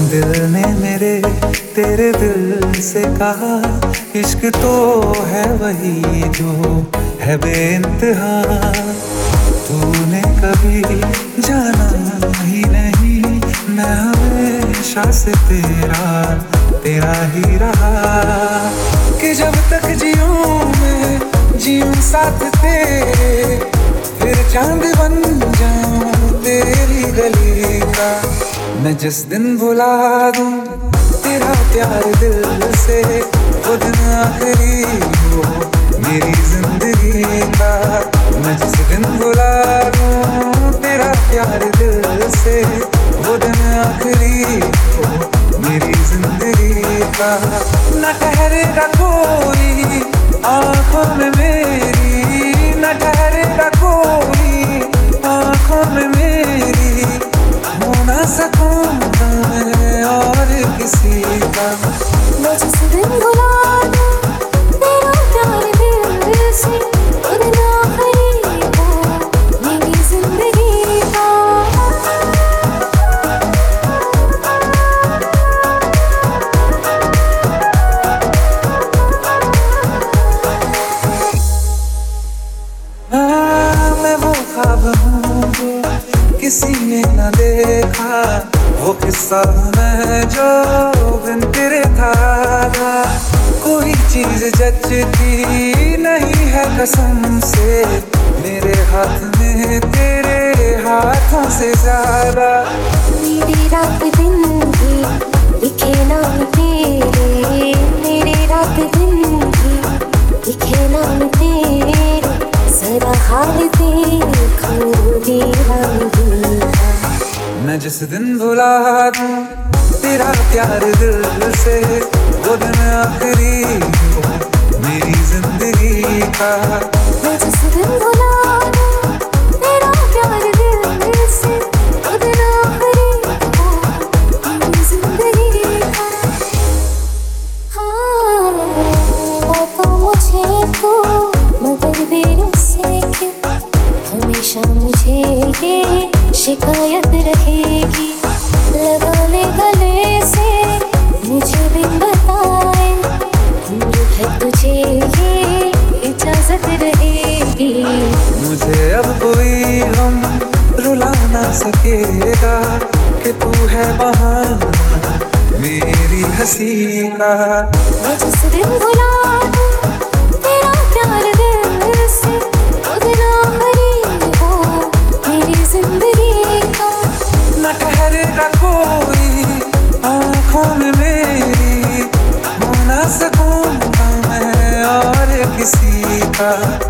दिल ने मेरे तेरे दिल से कहा, इश्क तो है वही जो है बेइंतहा। तूने कभी जाना ही नहीं, मैं हमेशा से तेरा ही रहा। कि जब तक जीऊं मैं जीऊं साथ तेरे, फिर चांद बन जाऊं तेरी गली का। मैं जिस दिन भुला दूं तेरा प्यार दिल से, वो दिन आखिरी हो मेरी जिंदगी का। मैं जिस दिन भुला दूं तेरा प्यार दिल से, वो दिन आखिरी हो मेरी जिंदगी का। न ठहरेगा कोई आँखों में मेरी, न ठहरेगा कोई आँखों में मेरी, हो ना सकूंगा मैं और किसी का। मैं जिस दिन भुला दूं तेरा प्यार दिल से, वो दिन आखिरी हो मेरी जिंदगी का। मैं वो ख्वाब हूँ जो किसी ने न देखा, वो किस्सा मैं जो बिन तेरे था। कोई चीज जचती नहीं है कसम से, मेरे हाथ में तेरे हाथों से ज्यादा। मेरी रात दिन भी लिखे नाम तेरे, मेरे रात दिन भी लिखे नाम तेरे। जरा हाल देखो दीवानी का। मैं जिस दिन भुला दूं तेरा प्यार दिल से, वो दिन आखिरी हो मेरी जिंदगी का। मैं जिस दिन भुला दूं तेरा प्यार दिल से, वो दिन आखिरी हो मेरी जिंदगी का। हाँ, तो मुझे तो मगर देर से क्यों हमेशा मुझे ये शिकायत रहेगी। लगा ले गले से मुझे बिन बताए, दूर है तुझे ये इजाजत रहेगी। मुझे अब कोई गम रुला ना सकेगा, कि तू है बहाना मेरी हंसी का। मैं जिस दिन भुला दूं तेरा प्यार दिल से, वो दिन आखिरी हो मेरी जिंदगी का। न ठहरेगा कोई आँखों में मेरी, हो ना सकूंगा मैं और किसी का।